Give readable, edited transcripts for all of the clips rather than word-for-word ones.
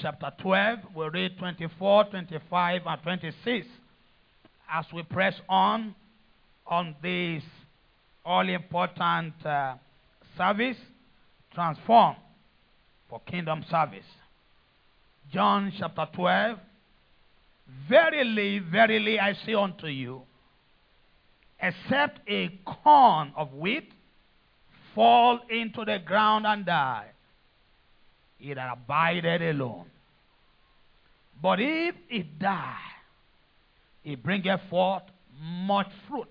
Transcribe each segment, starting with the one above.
chapter 12. We'll read 24, 25, and 26 as we press on this all-important service, transform for kingdom service. John chapter 12. Verily, verily, I say unto you, except a corn of wheat fall into the ground and die, it abideth alone. But if it die, it bringeth forth much fruit.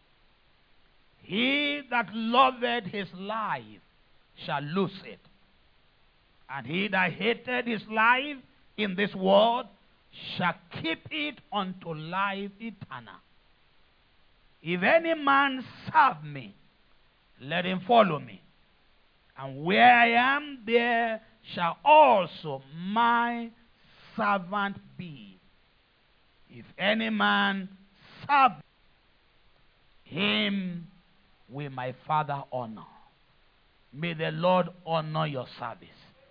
He that loveth his life shall lose it, and he that hated his life in this world shall keep it unto life eternal. If any man serve me, let him follow me. And where I am, there shall also my servant be. If any man serve him, will my Father honor. May the Lord honor your service.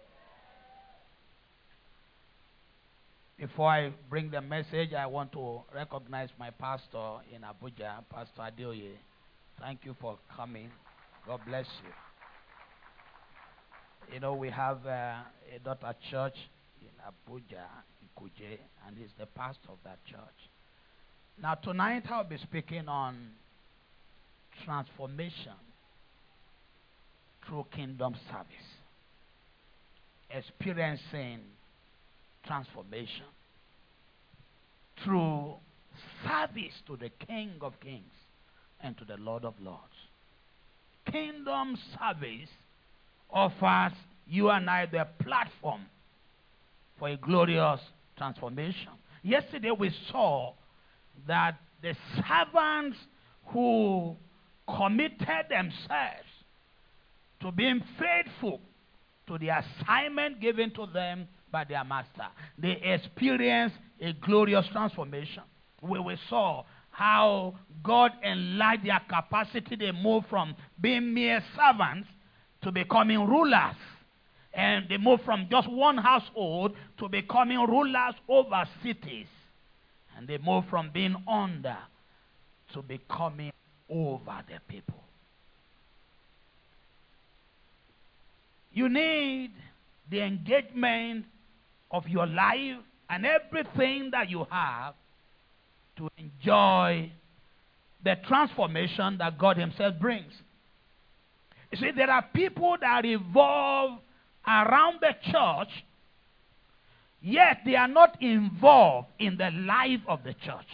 Before I bring the message, I want to recognize my pastor in Abuja, Pastor Adeoye. Thank you for coming. God bless you. You know, we have a daughter church in Abuja, in Kuje, and he's the pastor of that church. Now, tonight I'll be speaking on transformation through kingdom service. Experiencing transformation through service to the King of Kings and to the Lord of Lords. Kingdom service offers you and I the platform for a glorious transformation. Yesterday we saw that the servants who committed themselves to being faithful to the assignment given to them by their master, they experienced a glorious transformation. We saw how God enlarged their capacity. They moved from being mere servants to becoming rulers. And they moved from just one household to becoming rulers over cities. And they moved from being under to becoming over the people. You need the engagement of your life and everything that you have to enjoy the transformation that God himself brings. You see, there are people that revolve around the church, yet they are not involved in the life of the church.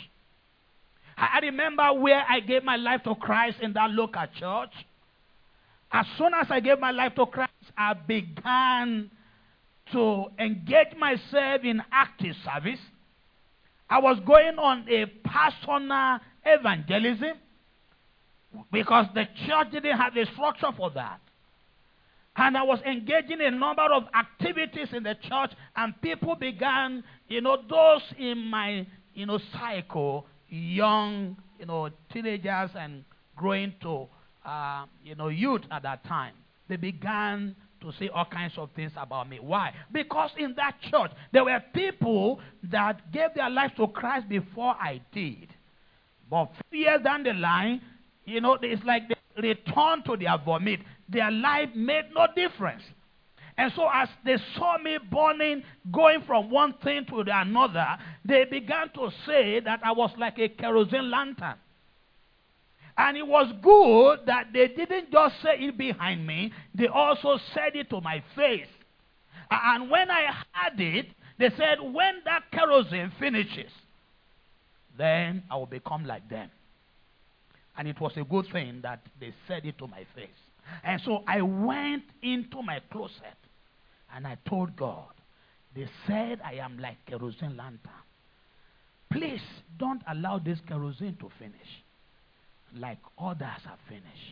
I remember where I gave my life to Christ in that local church. As soon as I gave my life to Christ, I began to engage myself in active service. I was going on a personal evangelism because the church didn't have a structure for that. And I was engaging in a number of activities in the church, and people began, those in my, cycle, young, teenagers and growing to, youth at that time. They began to say all kinds of things about me. Why? Because in that church, there were people that gave their life to Christ before I did. But a few years down the line, it's like they returned to their vomit. Their life made no difference. And so as they saw me burning, going from one thing to the another, they began to say that I was like a kerosene lantern. And it was good that they didn't just say it behind me, they also said it to my face. And when I heard it, they said, when that kerosene finishes, then I will become like them. And it was a good thing that they said it to my face. And so I went into my closet and I told God, they said I am like kerosene lantern. Please don't allow this kerosene to finish like others have finished.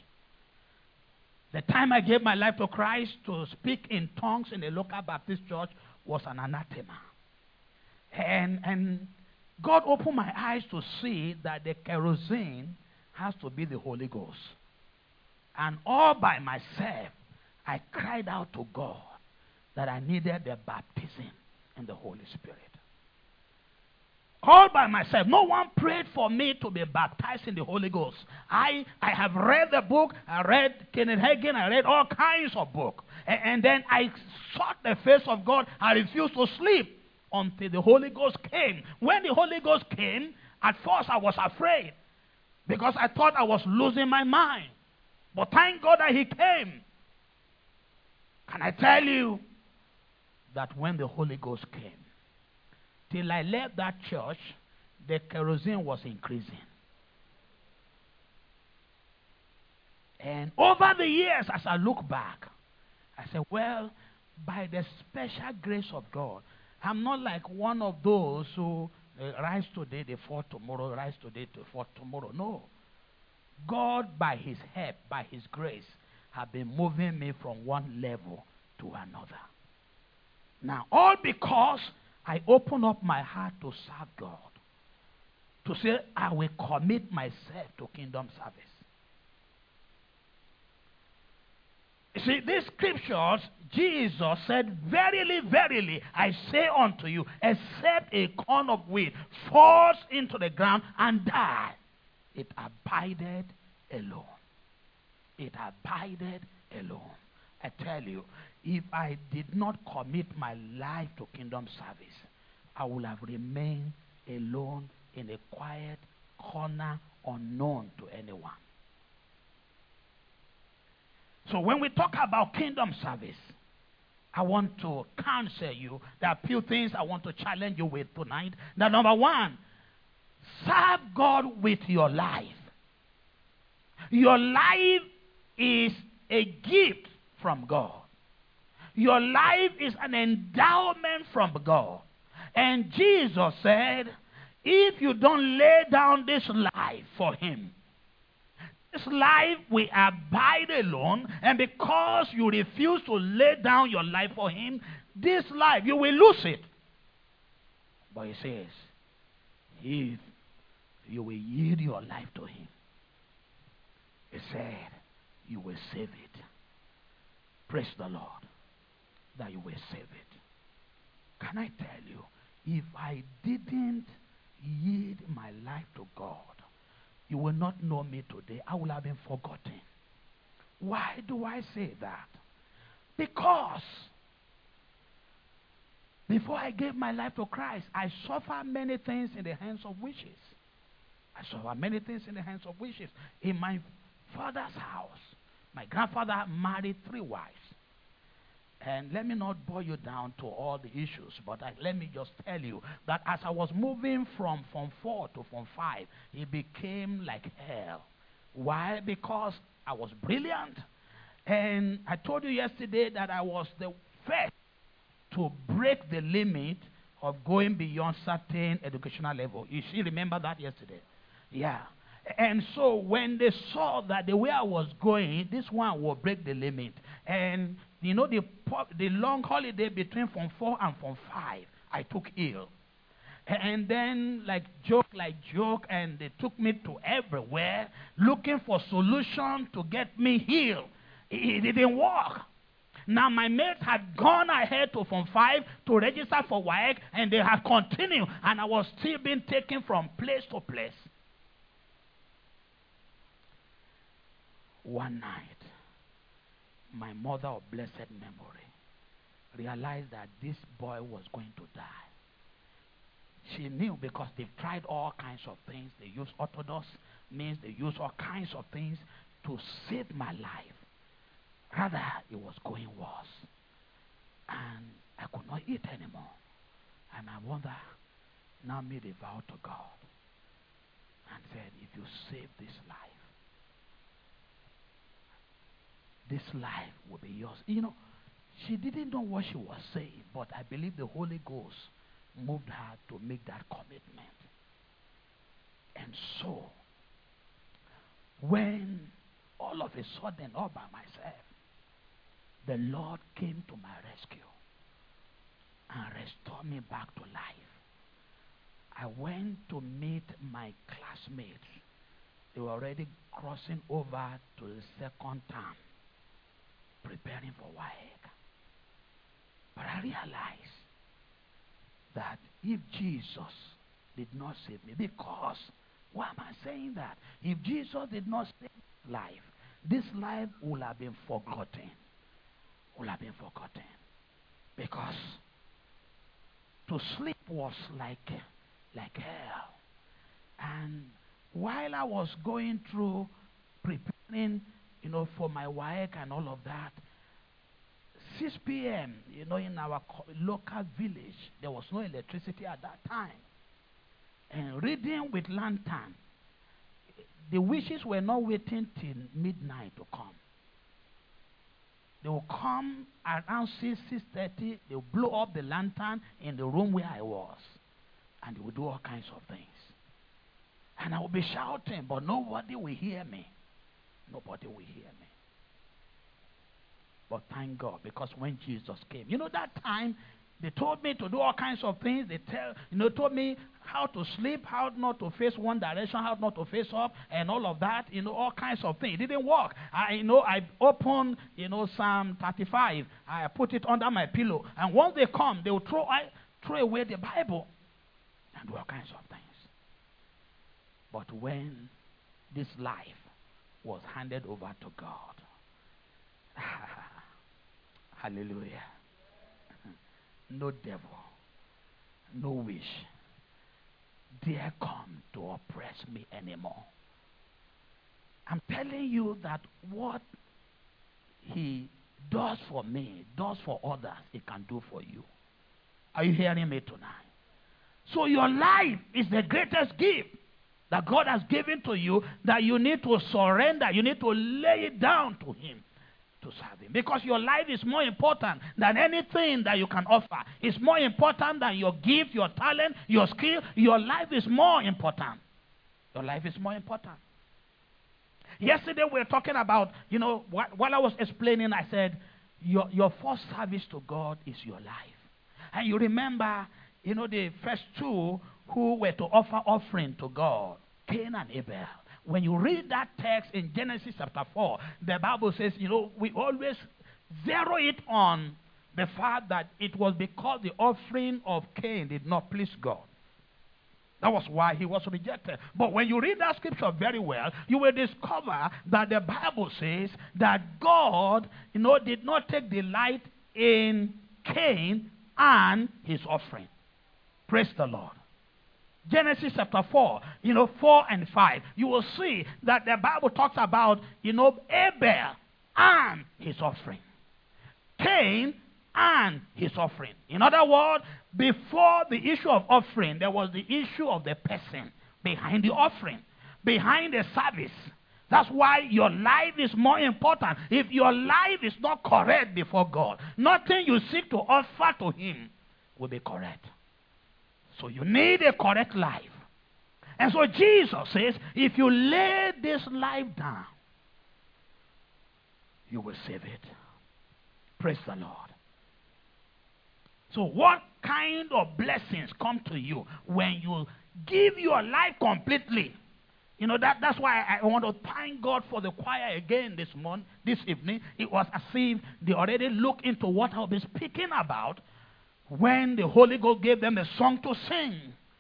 The time I gave my life to Christ, to speak in tongues in a local Baptist church was an anathema. And God opened my eyes to see that the kerosene has to be the Holy Ghost. And all by myself, I cried out to God that I needed the baptism in the Holy Spirit. All by myself. No one prayed for me to be baptized in the Holy Ghost. I have read the book. I read Kenneth Hagin. I read all kinds of books. And then I sought the face of God. I refused to sleep until the Holy Ghost came. When the Holy Ghost came, at first I was afraid because I thought I was losing my mind. But thank God that he came. Can I tell you that when the Holy Ghost came, till I left that church, the kerosene was increasing. And over the years, as I look back, I said, well, by the special grace of God, I'm not like one of those who rise today, they fall tomorrow, rise today, they fall tomorrow. No. God, by his help, by his grace, have been moving me from one level to another. Now, all because I open up my heart to serve God. To say, I will commit myself to kingdom service. You see, these scriptures, Jesus said, verily, verily, I say unto you, except a corn of wheat falls into the ground and die, it abideth alone. It abideth alone. I tell you, if I did not commit my life to kingdom service, I would have remained alone in a quiet corner, unknown to anyone. So when we talk about kingdom service, I want to counsel you. There are a few things I want to challenge you with tonight. Now, number one, serve God with your life. Your life is a gift from God. Your life is an endowment from God. And Jesus said, if you don't lay down this life for him, this life will abide alone. And because you refuse to lay down your life for him, this life, you will lose it. But he says, if you will yield your life to him, he said, you will save it. Praise the Lord, that you will save it. Can I tell you, if I didn't yield my life to God, you will not know me today. I will have been forgotten. Why do I say that? Because before I gave my life to Christ, I suffered many things in the hands of witches. I suffered many things in the hands of witches. In my father's house, my grandfather married 3 wives. And let me not bore you down to all the issues, but let me just tell you that as I was moving from Form 4 to Form 5, it became like hell. Why? Because I was brilliant. And I told you yesterday that I was the first to break the limit of going beyond certain educational level. You still remember that yesterday? Yeah. And so when they saw that the way I was going, this one will break the limit. And you know, the long holiday between Form 4 and Form 5, I took ill. And then, like joke, and they took me to everywhere, looking for solution to get me healed. It didn't work. Now, my mates had gone ahead to Form 5 to register for WAEC, and they had continued, and I was still being taken from place to place. One night, my mother of blessed memory realized that this boy was going to die. She knew because they've tried all kinds of things. They used orthodox means, they used all kinds of things to save my life. Rather, it was going worse. And I could not eat anymore. And my mother now made a vow to God and said, if you save this life will be yours. You know, she didn't know what she was saying, but I believe the Holy Ghost moved her to make that commitment. And so, when all of a sudden, all by myself, the Lord came to my rescue and restored me back to life. I went to meet my classmates. They were already crossing over to the second term, preparing for WAEC. But I realized that if Jesus did not save me, because, why am I saying that? If Jesus did not save life, this life would have been forgotten. Would have been forgotten. Because to sleep was like hell. And while I was going through preparing, for my work and all of that, 6 p.m., in our local village, there was no electricity at that time. And reading with lantern, the witches were not waiting till midnight to come. They will come around 6:30. They will blow up the lantern in the room where I was. And they will do all kinds of things. And I will be shouting, but nobody will hear me. Nobody will hear me. But thank God, because when Jesus came, that time, they told me to do all kinds of things. They told me how to sleep, how not to face one direction, how not to face up, and all of that, all kinds of things. It didn't work. I opened, Psalm 35. I put it under my pillow. And once they come, they will throw away the Bible and do all kinds of things. But when this life was handed over to God, hallelujah, no devil, no wish dare come to oppress me anymore. I'm telling you that what he does for me, does for others, he can do for you. Are you hearing me tonight? So your life is the greatest gift that God has given to you, that you need to surrender. You need to lay it down to him to serve him. Because your life is more important than anything that you can offer. It's more important than your gift, your talent, your skill. Your life is more important. Your life is more important. Yesterday we were talking about, while I was explaining, I said, your first service to God is your life. And you remember, the first two who were to offer offering to God, Cain and Abel. When you read that text in Genesis chapter 4, the Bible says, we always zero it on the fact that it was because the offering of Cain did not please God. That was why he was rejected. But when you read that scripture very well, you will discover that the Bible says that God, did not take delight in Cain and his offering. Praise the Lord. Genesis chapter 4, 4 and 5. You will see that the Bible talks about, Abel and his offering. Cain and his offering. In other words, before the issue of offering, there was the issue of the person behind the offering, behind the service. That's why your life is more important. If your life is not correct before God, nothing you seek to offer to him will be correct. So you need a correct life. And so Jesus says, if you lay this life down, you will save it. Praise the Lord. So what kind of blessings come to you when you give your life completely? That's why I want to thank God for the choir again this evening. It was as if they already looked into what I'll be speaking about when the Holy Ghost gave them a song to sing.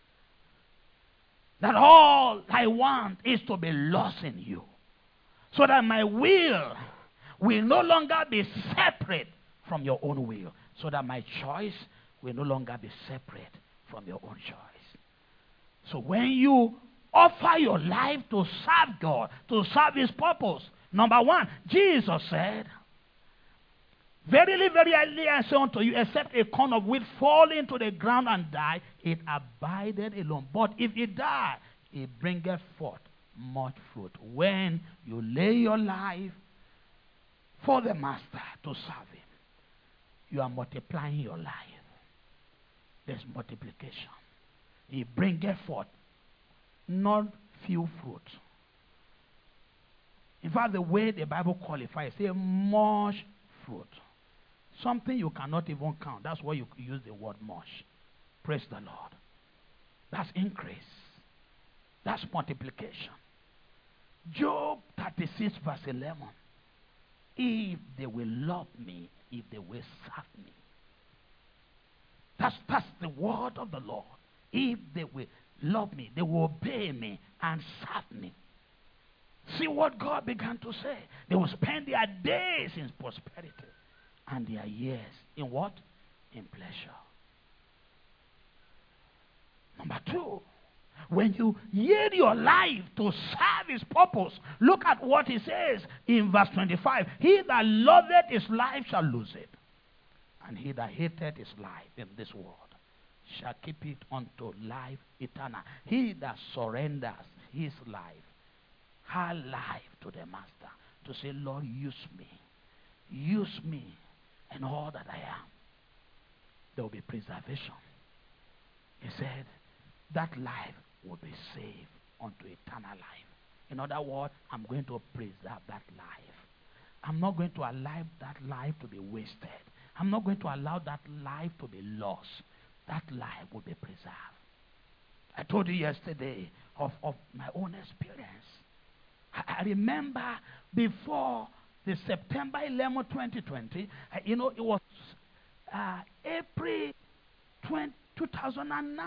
That all I want is to be lost in you, so that my will no longer be separate from your own will, so that my choice will no longer be separate from your own choice. So when you offer your life to serve God, to serve his purpose, number one, Jesus said, verily, verily, I say unto you, except a corn of wheat fall into the ground and die, it abideth alone. But if it die, it bringeth forth much fruit. When you lay your life for the Master to serve him, you are multiplying your life. There's multiplication. He bringeth forth not few fruit. In fact, the way the Bible qualifies, say much fruit. Something you cannot even count. That's why you use the word much. Praise the Lord. That's increase. That's multiplication. Job 36 verse 11. If they will love me, if they will serve me. the word of the Lord. If they will love me, they will obey me and serve me. See what God began to say. They will spend their days in prosperity and their years in what? In pleasure. Number 2, when you yield your life to serve his purpose, look at what he says in verse 25. He that loveth his life shall lose it, and he that hateth his life in this world shall keep it unto life eternal. He that surrenders his life, her life, to the master, to say, Lord, use me in all that I am, there will be preservation. He said that life will be saved unto eternal life. In other words, I'm going to preserve that life. I'm not going to allow that life to be wasted. I'm not going to allow that life to be lost. That life will be preserved. I told you yesterday of my own experience. I remember before the September 11, 2020, it was April 2009.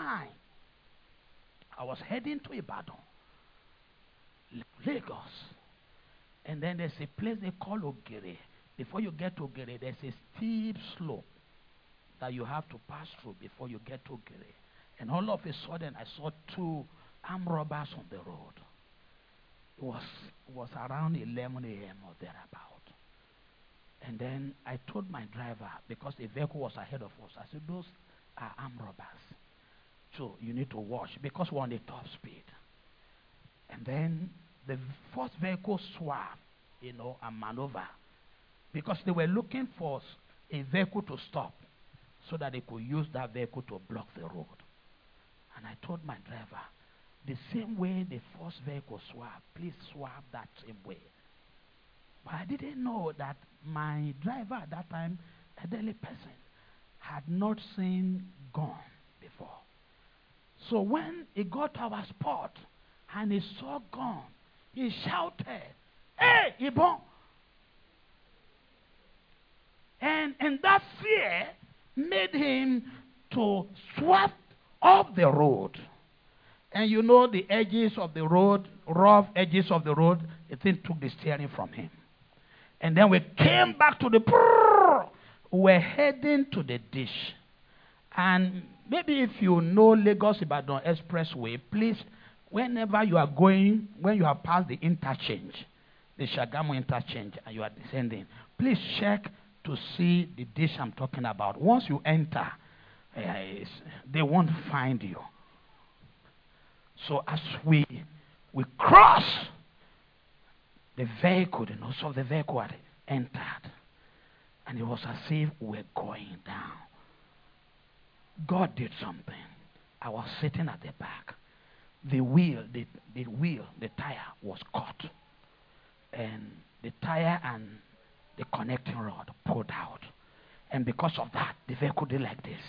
I was heading to Ibadan, Lagos. And then there's a place they call Ogere. Before you get to Ogere, there's a steep slope that you have to pass through before you get to Ogere. And all of a sudden, I saw 2 armed robbers on the road. It was around 11 a.m. or thereabout. And then I told my driver, because the vehicle was ahead of us, I said, those are armed robbers. So you need to watch, because we're on the top speed. And then the first vehicle swerved, and maneuver, because they were looking for a vehicle to stop so that they could use that vehicle to block the road. And I told my driver, the same way the first vehicle swerved, please swerve that same way. But I didn't know that my driver at that time, a elderly person, had not seen gun before. So when he got to our spot and he saw gun, he shouted, "Hey, Ibon!" And that fear made him to swerve off the road. And the edges of the road, rough edges of the road, the thing took the steering from him. And then we came back to the... We're heading to the dish. And maybe if you know Lagos-Ibadan Expressway, please, whenever you are going, when you have passed the interchange, the Shagamu interchange, and you are descending, please check to see the dish I'm talking about. Once you enter, they won't find you. So as we cross, the vehicle, the nose of the vehicle had entered. And it was as if we were going down. God did something. I was sitting at the back. The tire was caught. And the tire and the connecting rod pulled out. And because of that, the vehicle did like this.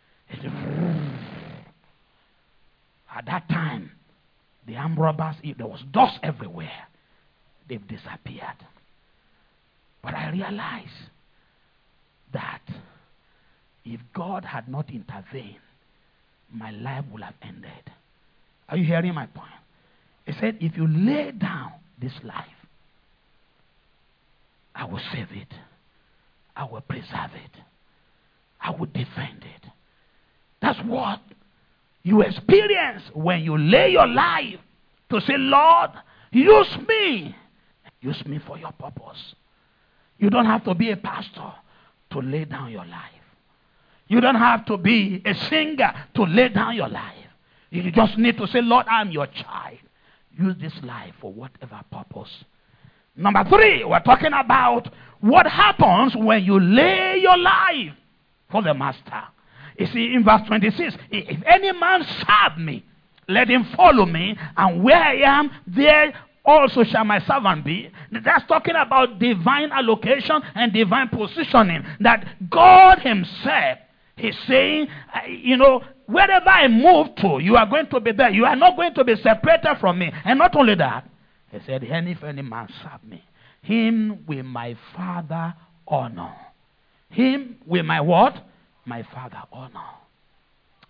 At that time, the armed robbers, there was dust everywhere. They've disappeared. But I realized that if God had not intervened, my life would have ended. Are you hearing my point? He said, if you lay down this life, I will save it. I will preserve it. I will defend it. That's what you experience when you lay your life to say, Lord, use me. Use me for your purpose. You don't have to be a pastor to lay down your life. You don't have to be a singer to lay down your life. You just need to say, Lord, I'm your child. Use this life for whatever purpose. Number 3, we're talking about what happens when you lay your life for the master. You see, in verse 26, if any man serve me, let him follow me, and where I am, there also shall my servant be. That's talking about divine allocation and divine positioning. That God himself is saying, wherever I move to, you are going to be there. You are not going to be separated from me. And not only that, he said, and if any man serve me, him will my Father honor. Him will my what? My Father honor.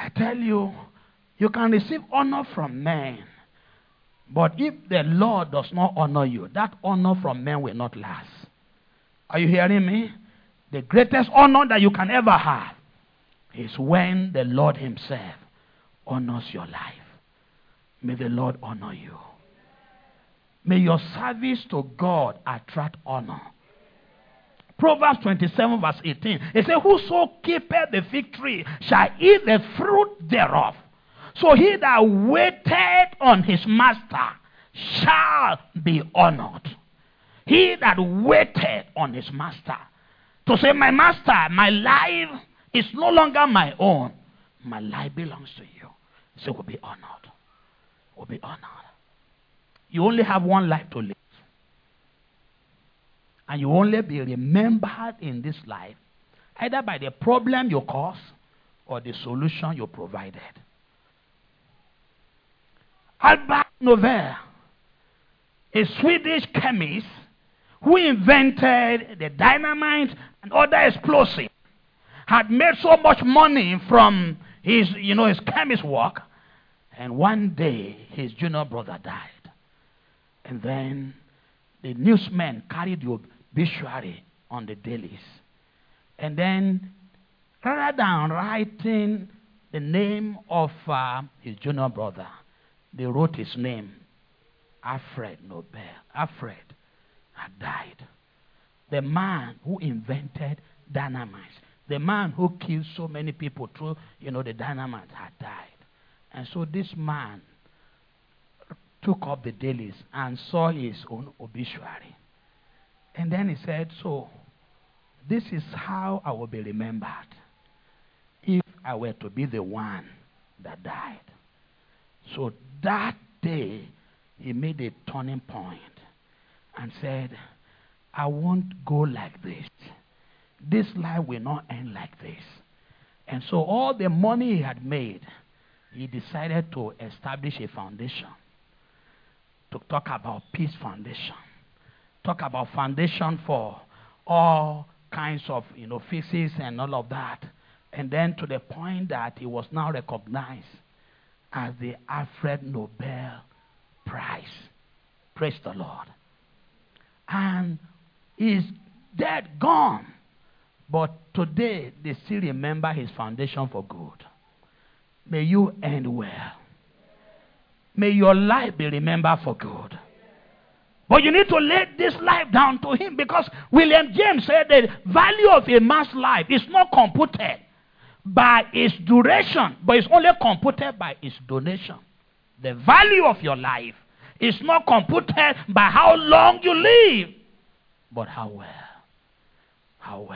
I tell you, you can receive honor from men. But if the Lord does not honor you, that honor from men will not last. Are you hearing me? The greatest honor that you can ever have is when the Lord himself honors your life. May the Lord honor you. May your service to God attract honor. Proverbs 27 verse 18. It says, whoso keepeth the fig tree shall eat the fruit thereof. So he that waited on his master shall be honored. He that waited on his master. To say, my master, my life is no longer my own. My life belongs to you. So will be honored. Will be honored. You only have one life to live. And you only be remembered in this life either by the problem you caused or the solution you provided. Albert Nobel, a Swedish chemist who invented the dynamite and other explosives, had made so much money from his chemist work, and one day his junior brother died. And then the newsmen carried the obituary on the dailies. And then, rather than writing the name of his junior brother, they wrote his name, Alfred Nobel. Alfred had died. The man who invented dynamite, the man who killed so many people through, the dynamite, had died. And so this man took up the dailies and saw his own obituary. And then he said, so this is how I will be remembered if I were to be the one that died. So that day, he made a turning point and said, I won't go like this. This life will not end like this. And so all the money he had made, he decided to establish a foundation to talk about Peace Foundation. Talk about foundation for all kinds of, physics and all of that. And then to the point that he was now recognized as the Alfred Nobel Prize. Praise the Lord. And he's dead, gone. But today, they still remember his foundation for good. May you end well. May your life be remembered for good. But you need to lay this life down to him, because William James said the value of a man's life is not computed by its duration, but it's only computed by its donation. The value of your life is not computed by how long you live, but how well. How well.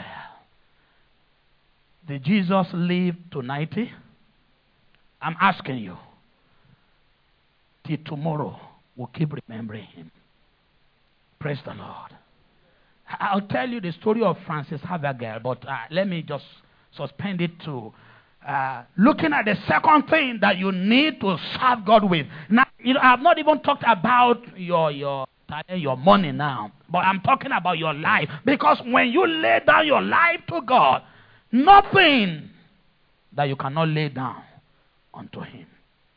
Did Jesus live to 90? I'm asking you. Till tomorrow, we'll keep remembering him. Praise the Lord. I'll tell you the story of Francis Havergal, but let me just suspend it to looking at the second thing that you need to serve God with. Now, I've not even talked about your money now, but I'm talking about your life. Because when you lay down your life to God, nothing that you cannot lay down unto him.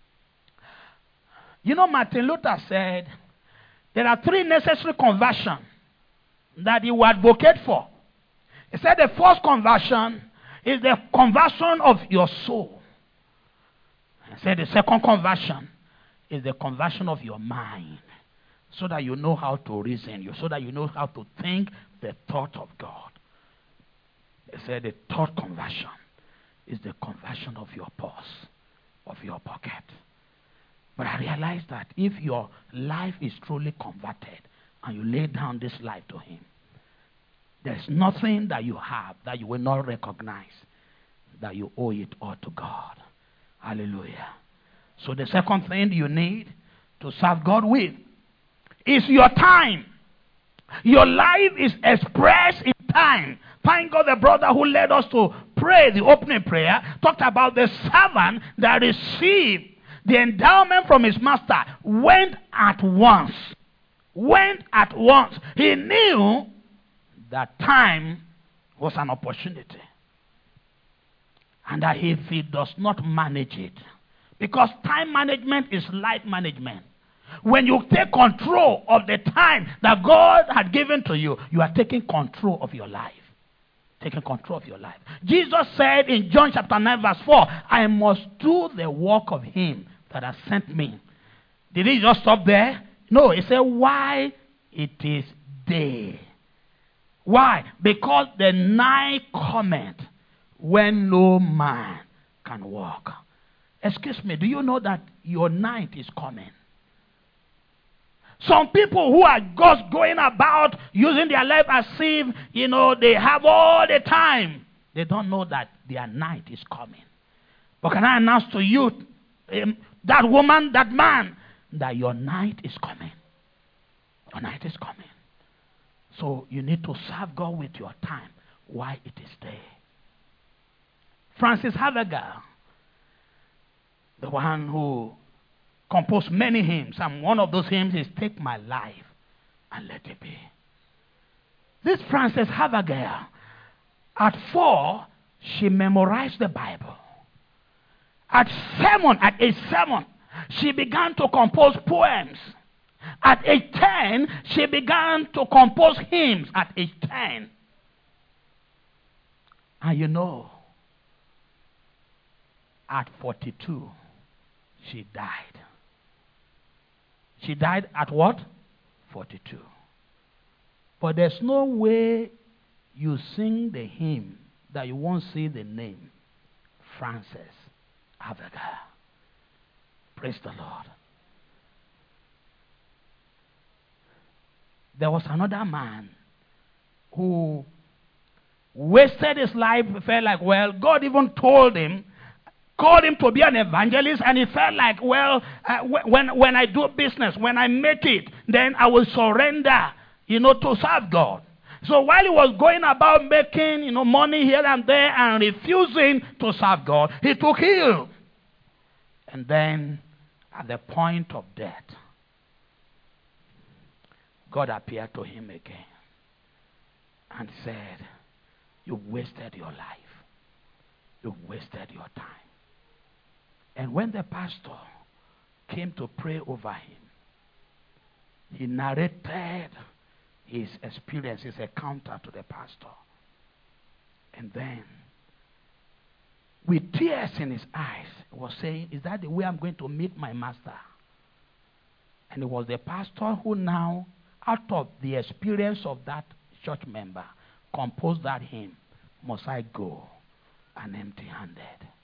Martin Luther said, there are 3 necessary conversions that he would advocate for. He said the first conversion is the conversion of your soul. He said the second conversion is the conversion of your mind, so that you know how to reason, so that you know how to think the thought of God. He said the third conversion is the conversion of your purse, of your pocket. But I realized that if your life is truly converted and you lay down this life to him, there's nothing that you have that you will not recognize that you owe it all to God. Hallelujah. So the second thing you need to serve God with is your time. Your life is expressed in time. Thank God the brother who led us to pray the opening prayer talked about the servant that received the endowment from his master, went at once. Went at once. He knew that time was an opportunity. And that if he does not manage it, because time management is life management. When you take control of the time that God had given to you, you are taking control of your life. Taking control of your life. Jesus said in John chapter 9 verse 4, I must do the work of him that has sent me. Did he just stop there? No, he said, why it is day. Why? Because the night cometh when no man can walk. Excuse me, do you know that your night is coming? Some people who are just going about using their life as if, they have all the time. They don't know that their night is coming. But can I announce to you, that woman, that man, that your night is coming. Your night is coming. So you need to serve God with your time while it is day. Francis Havergal, the one who composed many hymns, and one of those hymns is Take My Life and Let It Be. This Frances Havergal, at 4, she memorized the Bible. At age 7, she began to compose poems. At age 10, she began to compose hymns at age 10. And at 42, she died. She died at what? 42. But there's no way you sing the hymn that you won't see the name Frances Havergal. Praise the Lord. There was another man who wasted his life, felt like, God even called him to be an evangelist, and he felt like, when I do business, when I make it, then I will surrender, to serve God. So while he was going about making, money here and there and refusing to serve God, he took ill. And then, at the point of death, God appeared to him again and said, you've wasted your life. You've wasted your time. And when the pastor came to pray over him, he narrated his experience, his encounter to the pastor. And then, with tears in his eyes, he was saying, is that the way I'm going to meet my master? And it was the pastor who now, out of the experience of that church member, composed that hymn, Must I Go an Empty-Handed?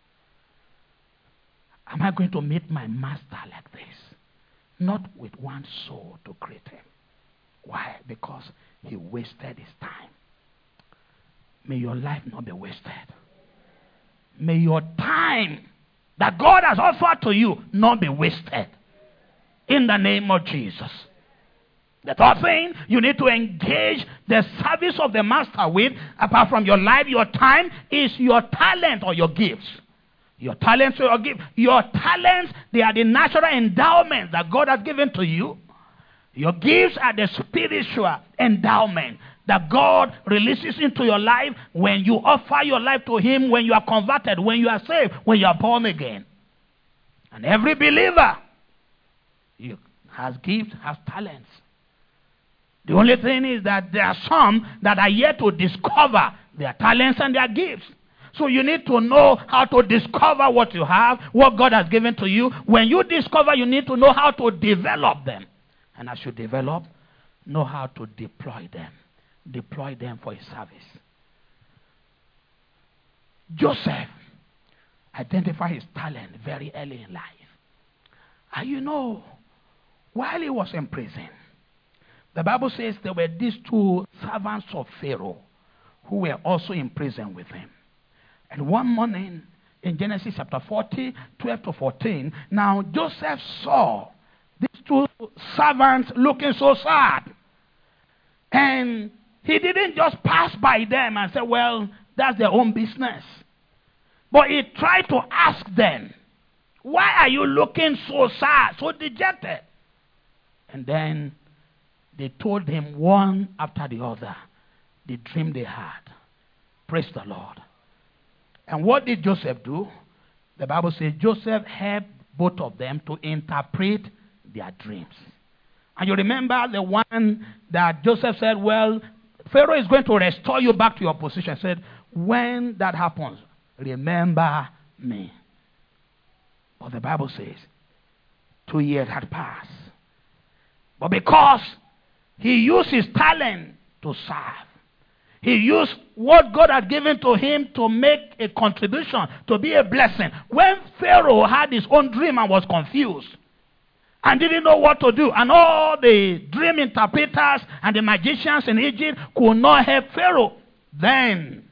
Am I going to meet my master like this? Not with one soul to greet him. Why? Because he wasted his time. May your life not be wasted. May your time that God has offered to you not be wasted. In the name of Jesus. The third thing you need to engage the service of the master with, apart from your life, your time, is your talent or your gifts. Your talents or your gifts. Your talents, they are the natural endowments that God has given to you. Your gifts are the spiritual endowment that God releases into your life when you offer your life to him, when you are converted, when you are saved, when you are born again. And every believer has gifts, has talents. The only thing is that there are some that are yet to discover their talents and their gifts. So you need to know how to discover what you have, what God has given to you. When you discover, you need to know how to develop them. And as you develop, know how to deploy them. Deploy them for his service. Joseph identified his talent very early in life. And while he was in prison, the Bible says there were these 2 servants of Pharaoh who were also in prison with him. And one morning, in Genesis chapter 40, 12 to 14, now Joseph saw these 2 servants looking so sad. And he didn't just pass by them and say, that's their own business. But he tried to ask them, why are you looking so sad, so dejected? And then they told him one after the other the dream they had. Praise the Lord. And what did Joseph do? The Bible says Joseph helped both of them to interpret their dreams. And you remember the one that Joseph said, well, Pharaoh is going to restore you back to your position. He said, when that happens, remember me. But the Bible says 2 years had passed. But because he used his talent to serve, he used what God had given to him to make a contribution, to be a blessing. When Pharaoh had his own dream and was confused and didn't know what to do, and all the dream interpreters and the magicians in Egypt could not help Pharaoh, then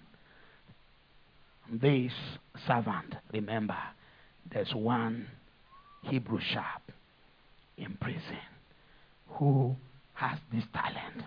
this servant, remember, there's one Hebrew sharp in prison who has this talent.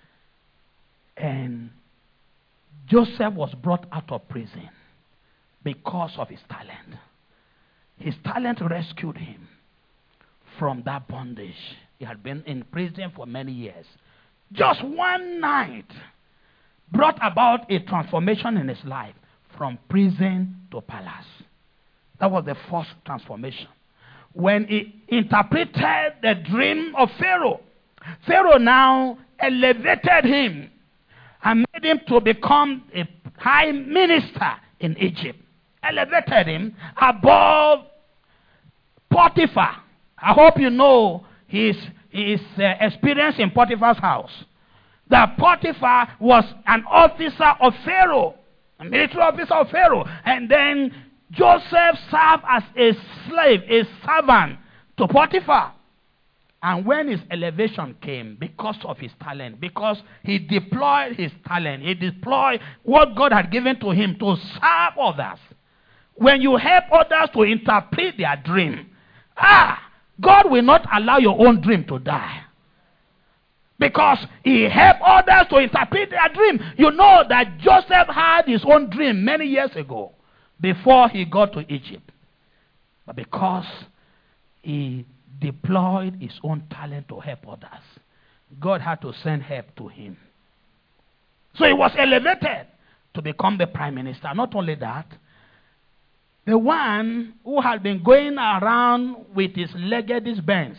And Joseph was brought out of prison because of his talent. His talent rescued him from that bondage. He had been in prison for many years. Just one night brought about a transformation in his life from prison to palace. That was the first transformation. When he interpreted the dream of Pharaoh, Pharaoh now elevated him and made him to become a high minister in Egypt. Elevated him above Potiphar. I hope you know his experience in Potiphar's house. That Potiphar was an officer of Pharaoh, a military officer of Pharaoh. And then Joseph served as a slave, a servant to Potiphar. And when his elevation came, because of his talent, because he deployed his talent, he deployed what God had given to him to serve others. When you help others to interpret their dream, God will not allow your own dream to die. Because he helped others to interpret their dream. You know that Joseph had his own dream many years ago, before he got to Egypt. But because he deployed his own talent to help others, God had to send help to him. So he was elevated to become the prime minister. Not only that, the one who had been going around with his Legacy Benz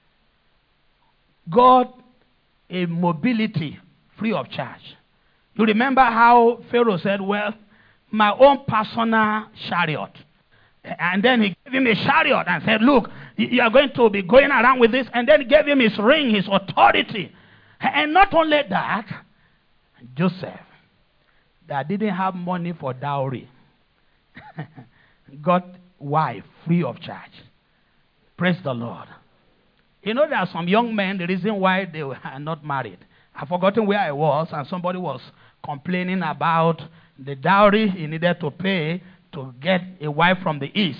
got a mobility free of charge. You remember how Pharaoh said, well, my own personal chariot. And then he gave him a chariot and said, look, you are going to be going around with this. And then he gave him his ring, his authority. And not only that, Joseph, that didn't have money for dowry, got wife free of charge. Praise the Lord. You know, there are some young men, the reason why they are not married. I've forgotten where I was, and somebody was complaining about the dowry he needed to pay to get a wife from the east.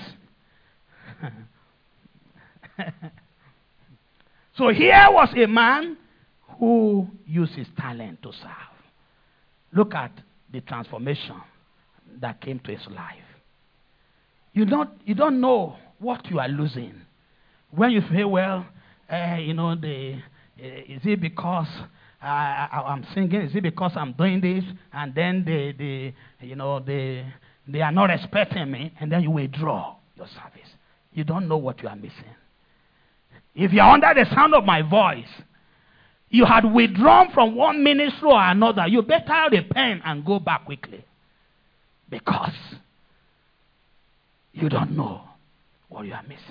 So here was a man who used his talent to serve. Look at the transformation that came to his life. You don't know what you are losing when you say, well, is it because I'm singing? Is it because I'm doing this? And then they are not respecting me, and then you withdraw your service. You don't know what you are missing. If you are under the sound of my voice, you had withdrawn from one ministry or another, you better repent and go back quickly. Because you don't know what you are missing.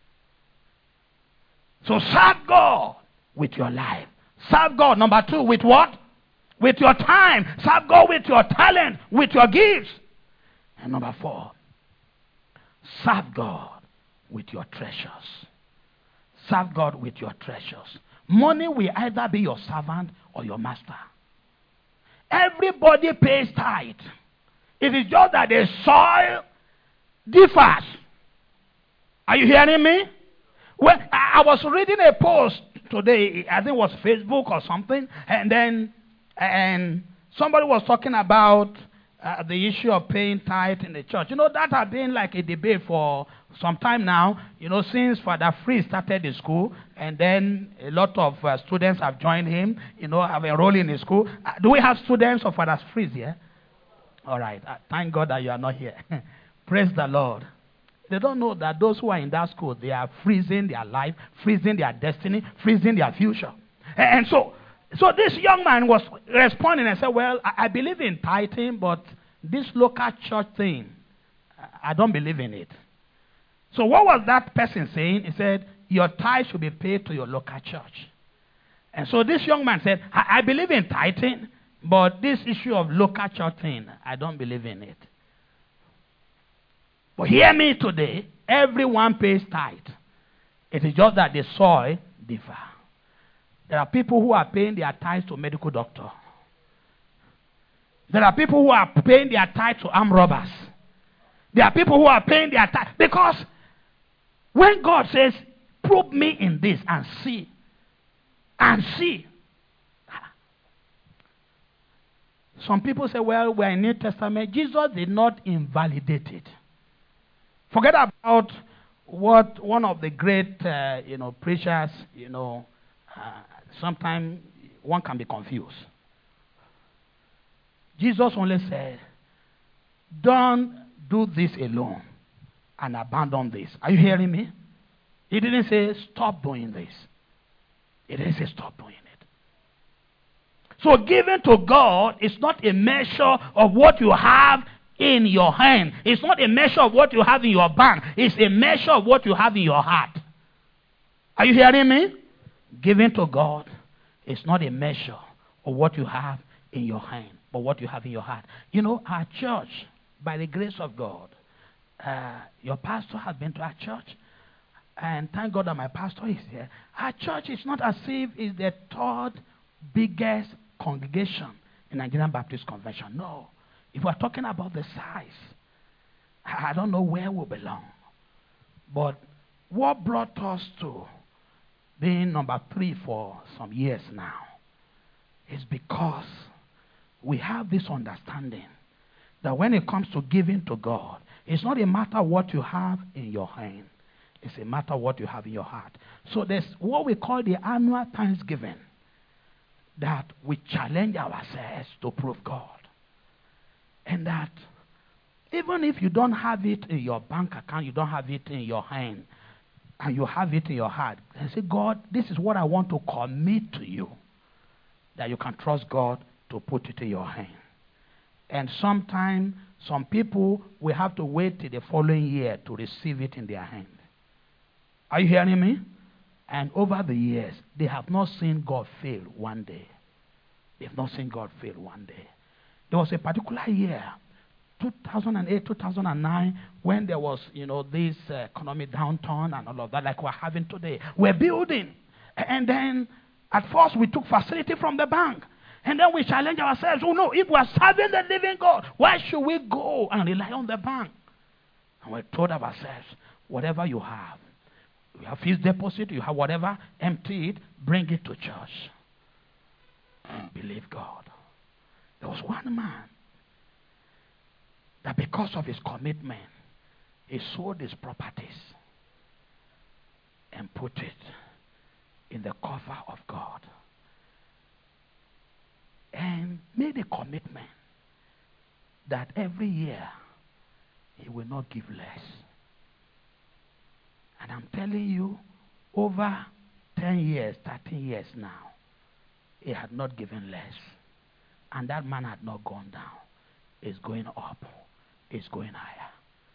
So serve God with your life. Serve God, number 2, with what? With your time. Serve God with your talent, with your gifts. And number 4, serve God with your treasures. Serve God with your treasures. Money will either be your servant or your master. Everybody pays tithe. It is just that the soil differs. Are you hearing me? Well, I was reading a post today, I think it was Facebook or something, and somebody was talking about the issue of paying tithe in the church. You know, that had been like a debate for some time now, since Father Free started the school, and then a lot of students have joined him, have enrolled in the school. Do we have students of Father Free here? All right. Thank God that you are not here. Praise the Lord. They don't know that those who are in that school, they are freezing their life, freezing their destiny, freezing their future. And so this young man was responding and said, well, I believe in tithing, but this local church thing, I don't believe in it. So what was that person saying? He said, your tithe should be paid to your local church. And so this young man said, I believe in tithing, but this issue of local church thing, I don't believe in it. But hear me today, everyone pays tithe. It is just that the soil differ. There are people who are paying their tithes to medical doctor. There are people who are paying their tithe to armed robbers. There are people who are paying their tithe. Because when God says, prove me in this and see. Some people say, well, we're in New Testament. Jesus did not invalidate it. Forget about what one of the great, preachers, sometimes one can be confused. Jesus only said, don't do this alone and abandon this. Are you hearing me? He didn't say, stop doing this. He didn't say, stop doing it. So giving to God is not a measure of what you have in your hand. It's not a measure of what you have in your bank. It's a measure of what you have in your heart. Are you hearing me? Giving to God is not a measure of what you have in your hand, but what you have in your heart. Our church, by the grace of God, your pastor has been to our church, and thank God that my pastor is here. Our church is not as if it's the third biggest congregation in Nigerian Baptist Convention. No. If we're talking about the size, I don't know where we belong. But what brought us to being number 3 for some years now is because we have this understanding that when it comes to giving to God, it's not a matter of what you have in your hand. It's a matter of what you have in your heart. So there's what we call the annual Thanksgiving, that we challenge ourselves to prove God. And that even if you don't have it in your bank account, you don't have it in your hand, and you have it in your heart, and say, God, this is what I want to commit to you, that you can trust God to put it in your hand. And sometimes, some people will have to wait till the following year to receive it in their hand. Are you hearing me? And over the years, they have not seen God fail one day. They've not seen God fail one day. There was a particular year, 2008, 2009, when there was, this economic downturn and all of that, like we're having today. We're building. And then, at first, we took facility from the bank. And then we challenge ourselves, oh no, if we're serving the living God, why should we go and rely on the bank? And we told ourselves, whatever you have fixed deposit, you have whatever, empty it, bring it to church. And believe God. There was one man that because of his commitment, he sold his properties and put it in the cover of God. And made a commitment that every year he will not give less. And I'm telling you, over 10 years, 13 years now, he had not given less. And that man had not gone down. It's going up. It's going higher.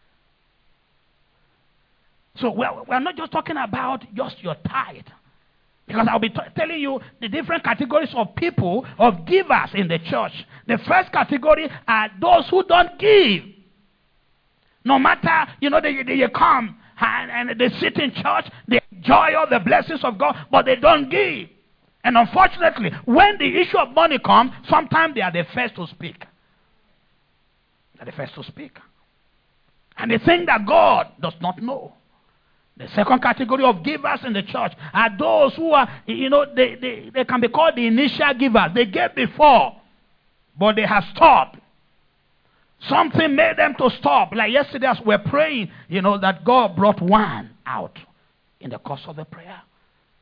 So we're not just talking about just your tithe. Because I'll be telling you the different categories of people, of givers in the church. The first category are those who don't give. No matter, they come and they sit in church, they enjoy all the blessings of God, but they don't give. And unfortunately, when the issue of money comes, sometimes they are the first to speak. They're the first to speak. And they think that God does not know. The second category of givers in the church are those who are, they can be called the initial givers. They gave before, but they have stopped. Something made them to stop. Like yesterday as we were praying, that God brought one out in the course of the prayer.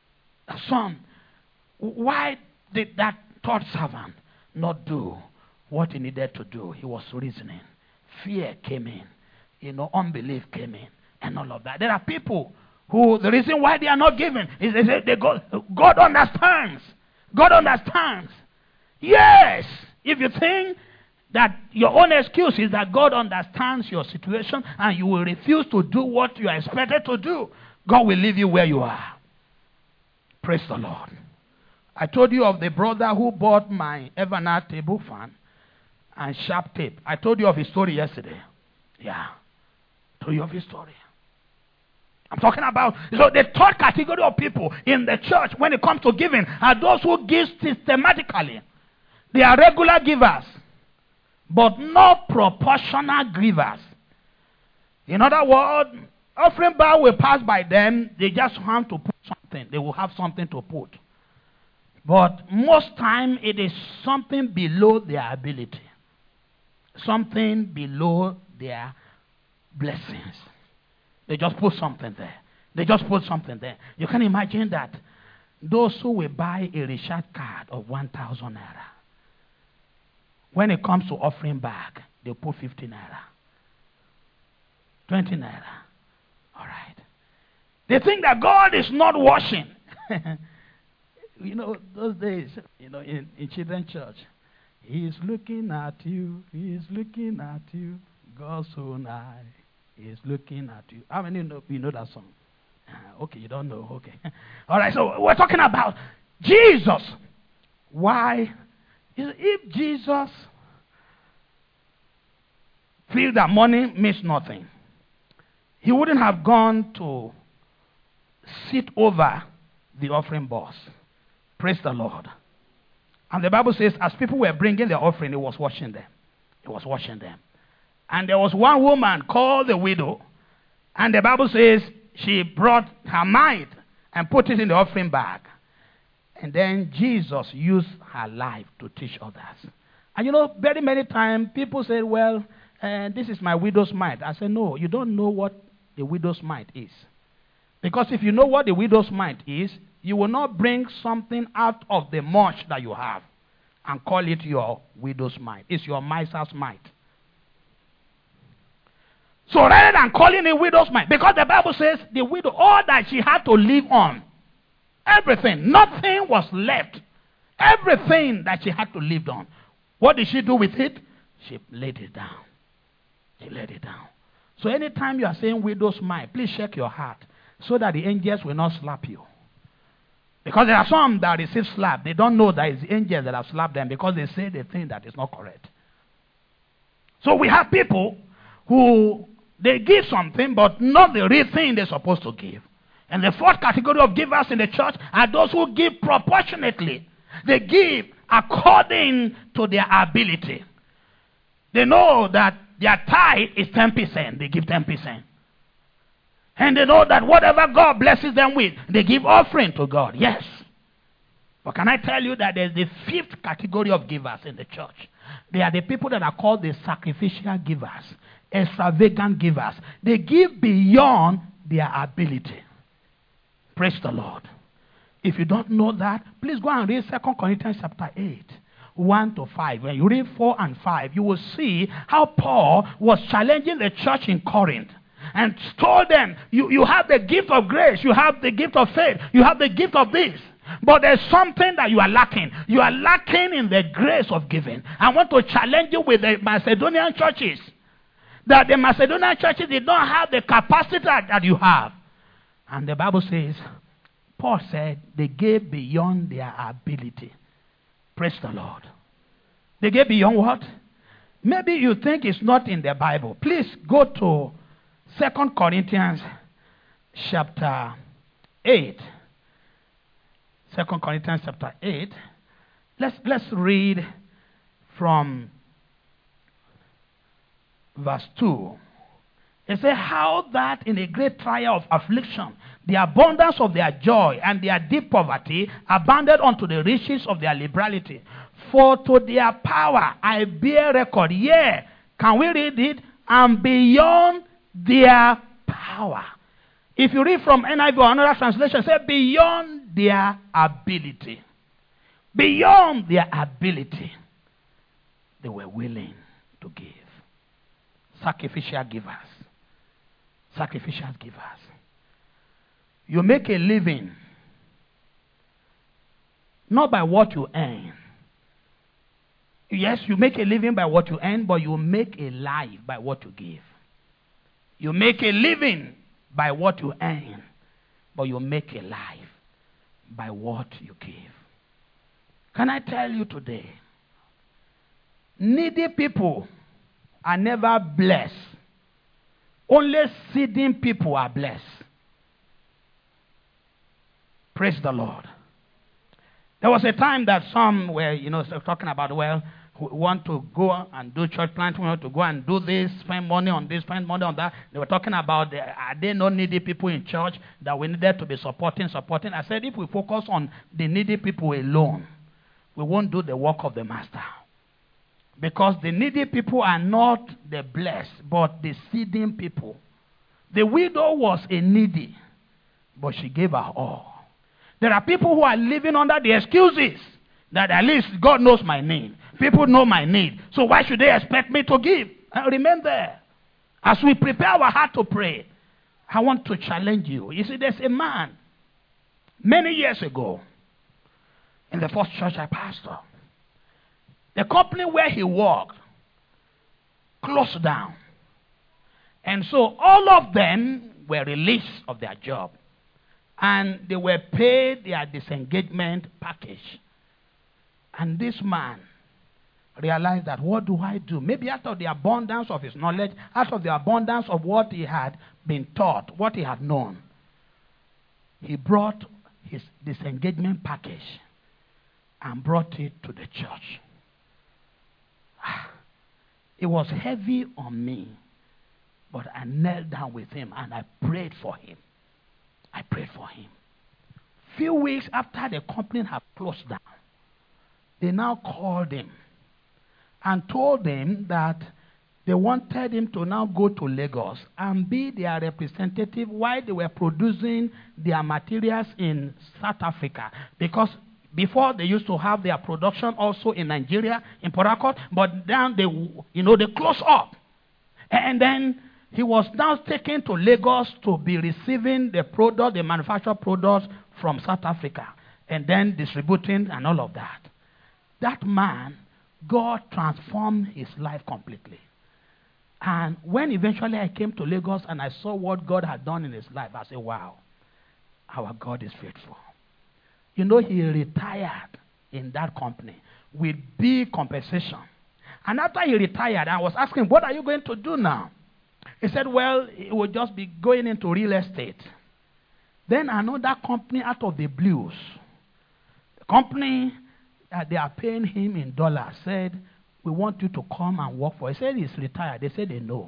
Son, why did that third servant not do what he needed to do. He was reasoning. Fear came in. Unbelief came in. And all of that. There are people who, the reason why they are not giving is God understands. God understands. Yes. If you think that your own excuse is that God understands your situation and you will refuse to do what you are expected to do, God will leave you where you are. Praise the Lord. I told you of the brother who bought my Evernight table fan and sharp tape. I told you of his story yesterday. Yeah. I told you of his story. I'm talking about, so the third category of people in the church when it comes to giving are those who give systematically. They are regular givers, but not proportional givers. In other words, offering bar will pass by them. They just have to put something. They will have something to put. But most time it is something below their ability. Something below their blessings. They just put something there. They just put something there. You can imagine that those who will buy a Richard card of 1,000 naira, when it comes to offering bag, they put 50 naira, 20 naira. All right. They think that God is not watching. Those days, in children's church, He is looking at you. He is looking at you. God so nigh. He is looking at you. How many know that song? Okay, you don't know. Okay. All right, so we're talking about Jesus. Why? If Jesus feels that money means nothing, He wouldn't have gone to sit over the offering box. Praise the Lord. And the Bible says, as people were bringing their offering, He was watching them. He was watching them. And there was one woman called the widow. And the Bible says she brought her mite and put it in the offering bag. And then Jesus used her life to teach others. And very many times people say, well, this is my widow's mite. I say, no, you don't know what the widow's mite is. Because if you know what the widow's mite is, you will not bring something out of the much that you have and call it your widow's mite. It's your miser's mite. So rather than calling it widow's mite, because the Bible says the widow, all that she had to live on, everything, nothing was left. Everything that she had to live on. What did she do with it? She laid it down. She laid it down. So anytime you are saying widow's mite, please check your heart so that the angels will not slap you. Because there are some that receive slap. They don't know that it's the angels that have slapped them because they say the thing that is not correct. So we have people who they give something but not the real thing they're supposed to give. And the fourth category of givers in the church are those who give proportionately. They give according to their ability. They know that their tithe is 10%. They give 10%. And they know that whatever God blesses them with, they give offering to God. Yes. But can I tell you that there's the fifth category of givers in the church? They are the people that are called the sacrificial givers, extravagant givers. They give beyond their ability. Praise the Lord. If you don't know that, please go and read 2 Corinthians chapter 8. 1 to 5. When you read 4 and 5, you will see how Paul was challenging the church in Corinth and told them, you have the gift of grace, you have the gift of faith, you have the gift of this. But there's something that you are lacking. You are lacking in the grace of giving. I want to challenge you with the Macedonian churches. That the Macedonian churches did not have the capacity that you have. And the Bible says, Paul said, they gave beyond their ability. Praise the Lord. They gave beyond what? Maybe you think it's not in the Bible. Please go to 2 Corinthians chapter 8. 2 Corinthians chapter 8. Let's read from verse 2. It says, how that in a great trial of affliction, the abundance of their joy and their deep poverty abounded unto the riches of their liberality. For to their power I bear record. Yeah, can we read it? And beyond their power. If you read from NIV or another translation, say beyond their ability. Beyond their ability. they were willing to give. Sacrificial givers. Sacrificial givers. You make a living not by what you earn. Yes, you make a living by what you earn, but you make a life by what you give. You make a living by what you earn, but you make a life by what you give. Can I tell you today, needy people are never blessed. Only seeding people are blessed. Praise the Lord. There was a time that some were, talking about, well, we want to go and do church plant, we want to go and do this, spend money on this, spend money on that. They were talking about, are there no needy people in church that we needed to be supporting? I said, if we focus on the needy people alone, we won't do the work of the master. Because the needy people are not the blessed, but the seeding people. The widow was a needy, but she gave her all. There are people who are living under the excuses that at least God knows my need. People know my need. So why should they expect me to give? Remain there. As we prepare our heart to pray, I want to challenge you. You see, there's a man many years ago in the first church I pastored. The company where he worked closed down. And so all of them were released of their job. And they were paid their disengagement package. And this man realized that, what do I do? Maybe out of the abundance of his knowledge, out of the abundance of what he had been taught, what he had known, he brought his disengagement package and brought it to the church. It was heavy on me, but I knelt down with him and I prayed for him. Few weeks after the company had closed down, they now called him and told him that they wanted him to now go to Lagos and be their representative while they were producing their materials in South Africa. Because before they used to have their production also in Nigeria, in Port Harcourt, but then they closed up. And then he was now taken to Lagos to be receiving the manufactured products from South Africa, and then distributing and all of that. That man, God transformed his life completely. And when eventually I came to Lagos and I saw what God had done in his life, I said, wow, our God is faithful. He retired in that company with big compensation. And after he retired, I was asking, what are you going to do now? He said, well, he will just be going into real estate. Then another company out of the blues, the company that they are paying him in dollars, said, we want you to come and work for us. He said he's retired. They said they know.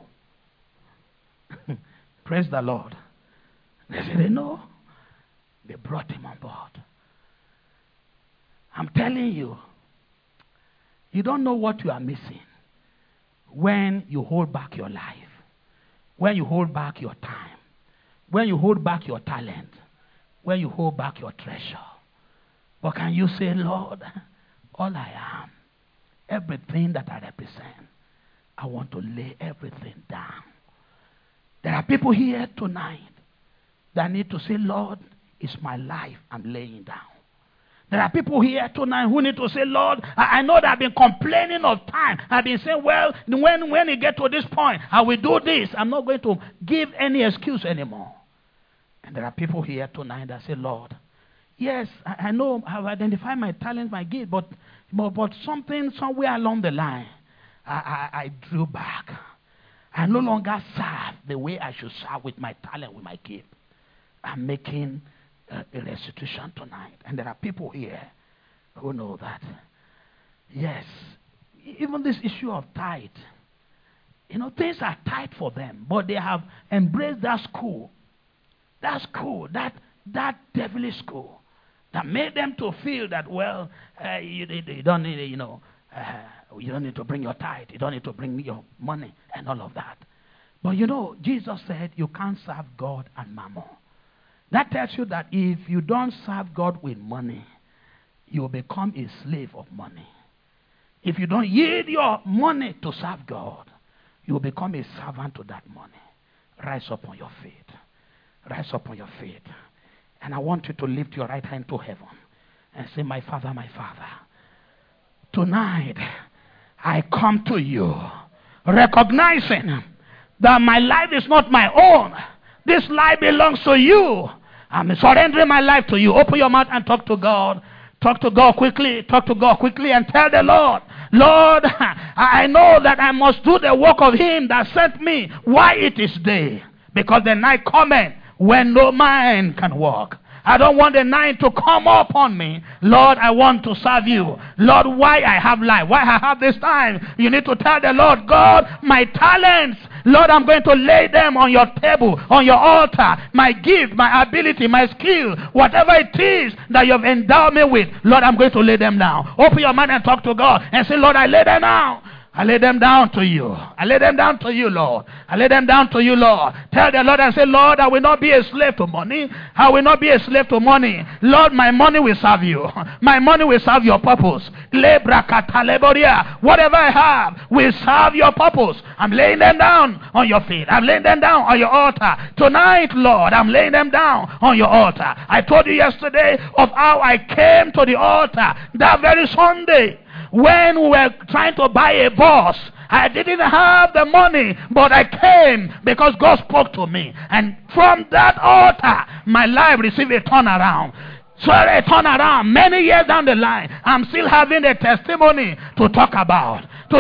Praise the Lord. They said they know. They brought him on board. I'm telling you, you don't know what you are missing when you hold back your life, when you hold back your time, when you hold back your talent, when you hold back your treasure. But can you say, Lord, all I am, everything that I represent, I want to lay everything down. There are people here tonight that need to say, Lord, it's my life I'm laying down. There are people here tonight who need to say, Lord, I know that I've been complaining of time. I've been saying, well, when you get to this point, I will do this. I'm not going to give any excuse anymore. And there are people here tonight that say, Lord, yes, I know I've identified my talent, my gift, but something somewhere along the line, I drew back. I no longer serve the way I should serve with my talent, with my gift. I'm making a restitution tonight. And there are people here who know that. Yes, even this issue of tithe, things are tight for them, but they have embraced that school, that devilish school, that made them to feel that, well, you don't need, you don't need to bring your tithe, you don't need to bring your money and all of that. But Jesus said you can't serve God and mammon. That tells you that if you don't serve God with money, you will become a slave of money. If you don't yield your money to serve God, you will become a servant to that money. Rise up on your feet. Rise up on your feet. And I want you to lift your right hand to heaven and say, my Father, tonight I come to you recognizing that my life is not my own. This life belongs to you. I'm surrendering my life to you. Open your mouth and talk to God. Talk to God quickly. Talk to God quickly and tell the Lord, Lord, I know that I must do the work of him that sent me while it is day, because the night cometh when no man can walk. I don't want the night to come upon me. Lord, I want to serve you. Lord, why I have life, why I have this time, you need to tell the Lord, God, my talents, Lord, I'm going to lay them on your table, on your altar. My gift, my ability, my skill, whatever it is that you've endowed me with, Lord, I'm going to lay them down. Open your mind and talk to God and say, Lord, I lay them down. I lay them down to you. I lay them down to you, Lord. I lay them down to you, Lord. Tell the Lord and say, Lord, I will not be a slave to money. I will not be a slave to money. Lord, my money will serve you. My money will serve your purpose. Whatever I have will serve your purpose. I'm laying them down on your feet. I'm laying them down on your altar. Tonight, Lord, I'm laying them down on your altar. I told you yesterday of how I came to the altar that very Sunday. When we were trying to buy a bus, I didn't have the money, but I came because God spoke to me. And from that altar, my life received a turnaround. So a turnaround many years down the line. I'm still having a testimony to talk about. Are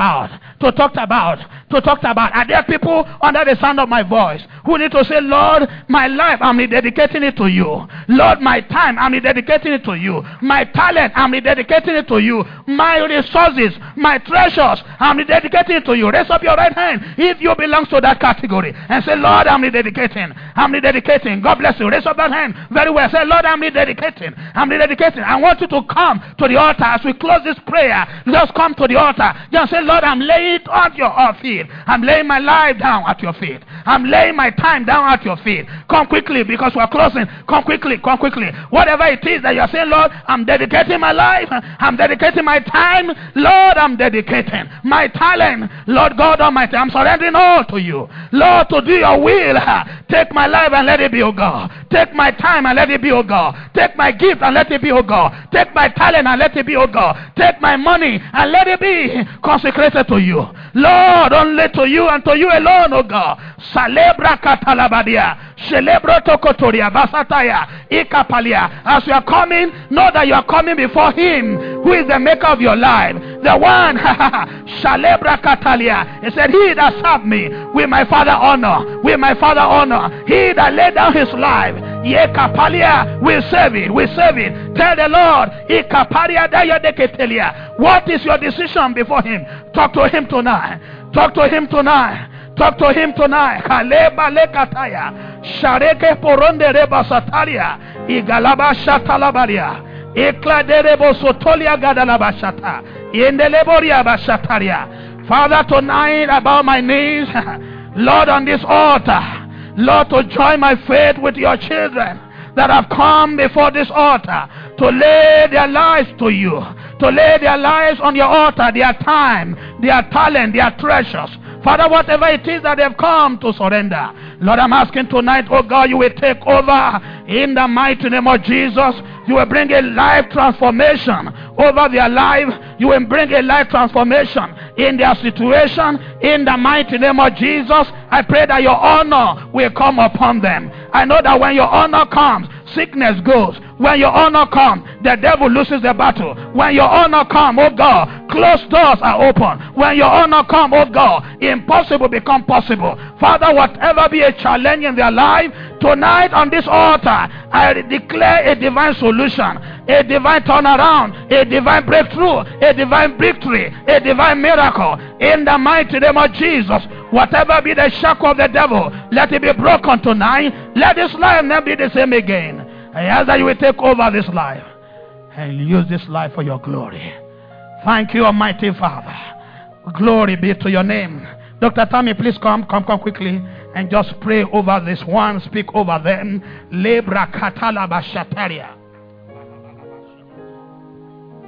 there people under the sound of my voice who need to say, Lord, my life, I'm dedicating it to you. Lord, my time, I'm dedicating it to you. My talent, I'm dedicating it to you. My resources, my treasures, I'm dedicating it to you. Raise up your right hand if you belong to that category and say, Lord, I'm dedicating. God bless you. Raise up that hand. Very well. Say, Lord, I'm dedicating. I want you to come to the altar as we close this prayer. Just come to the altar. Just say, Lord, I'm laying it at your feet. I'm laying my life down at your feet. I'm laying my time down at your feet. Come quickly because we're closing. Come quickly. Whatever it is that you're saying, Lord, I'm dedicating my life. I'm dedicating my time. Lord, I'm dedicating my talent. Lord God Almighty, I'm surrendering all to you. Lord, to do your will. Take my life and let it be, O God. Take my time and let it be, O God. Take my gift and let it be, O God. Take my talent and let it be, O God. Take my money and let it be consecrated to you. Lord, only to you and to you alone, O God. Celebra katalabadia. Celebra tokotoria. Vasataya. Ikapalia. As you are coming, know that you are coming before him who is the maker of your life. The one. Celebra katalia. He said, he that served me with my father honor. He that laid down his life. Yekapalia. We save it. Tell the Lord. Ikapalia daya deketelia. What is your decision before him? Talk to him tonight. Kaleba lekataya. Shareke poronde reba sataria. Igalaba shatalabaria. Ekladerebo sotolia gadalaba shata. Yendeleboria bashataria. Father, tonight I bow my knees, Lord, on this altar. Lord, to join my faith with your children that have come before this altar to lay their lives to you, to lay their lives on your altar, their time, their talent, their treasures. Father, whatever it is that they've come to surrender, Lord, I'm asking tonight, oh God, you will take over in the mighty name of Jesus. You will bring a life transformation over their life. You will bring a life transformation in their situation. In the mighty name of Jesus, I pray that your honor will come upon them. I know that when your honor comes, sickness goes. When your honor comes, the devil loses the battle. When your honor comes, oh God, closed doors are open. When your honor comes, oh God, impossible become possible. Father, whatever be a challenge in their life, tonight on this altar, I declare a divine solution, a divine turnaround, a divine breakthrough, a divine victory, a divine miracle. In the mighty name of Jesus, whatever be the shackle of the devil, let it be broken tonight. Let this life never be the same again. I ask that you will take over this life and use this life for your glory. Thank you, Almighty Father. Glory be to your name. Dr. Tammy, please come quickly and just pray over this one. Speak over them. Lebra katala bashataria.